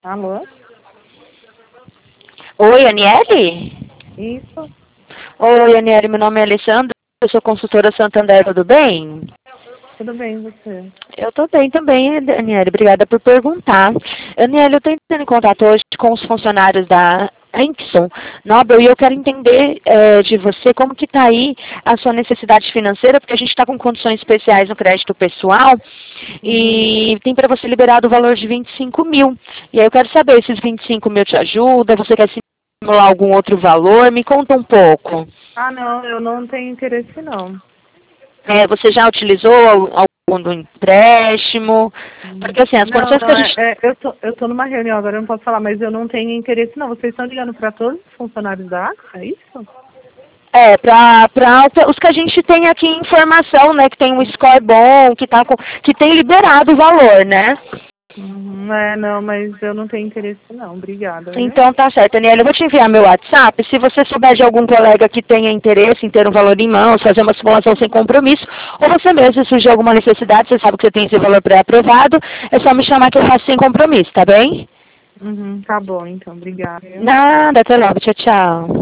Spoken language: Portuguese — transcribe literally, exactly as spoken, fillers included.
Alô? Oi, Aniele? Isso. Oi, Aniele, meu nome é Alessandra, eu sou consultora Santander, tudo bem? Tudo bem, você? Eu tô bem também, Aniele, obrigada por perguntar. Aniele, eu estou entrando em contato hoje com os funcionários da Enxon Nobel e eu quero entender eh, de você como que está aí a sua necessidade financeira, porque a gente está com condições especiais no crédito pessoal Uhum. e tem para você liberar o valor de vinte e cinco mil. E aí eu quero saber, esses vinte e cinco mil te ajuda? Você quer simular algum outro valor? Me conta um pouco. Ah, não, eu não tenho interesse, não. É, você já utilizou al- algum do empréstimo? Hum. Porque assim, as Não, condições que não, a é, gente... é, eu, tô, eu tô numa reunião agora, eu não posso falar, mas eu não tenho interesse, não. Vocês estão ligando para todos os funcionários da A C A, é isso? É, para os que a gente tem aqui informação, né, que tem um score bom, que, tá com, que tem liberado o valor, né? Uhum, é, não, mas eu não tenho interesse, não. Obrigada, viu? Então tá certo, Daniela. Eu vou te enviar meu WhatsApp. Se você souber de algum colega que tenha interesse em ter um valor em mãos, fazer uma simulação sem compromisso, ou você mesmo, se surgir alguma necessidade, você sabe que você tem esse valor pré-aprovado, é só me chamar que eu faço sem compromisso, tá bem? Uhum, tá bom, então. Obrigada, viu? Nada, até logo. Tchau, tchau.